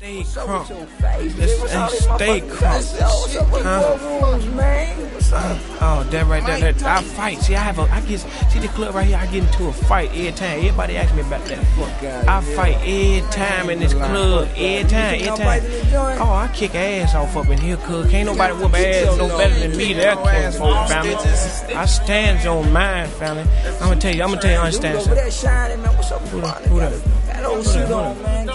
Stay crunk. Stay crunk. Oh, that right there. I fight. See, I see the club right here. I get into a fight every time. Everybody ask me about that. I fight every time in this club. Every time. Oh, I kick ass off up in here, cuz. Can't nobody whoop ass no better than me. That can't folk, family. I stands on mine, family. I'm gonna tell you, understand something. Who that?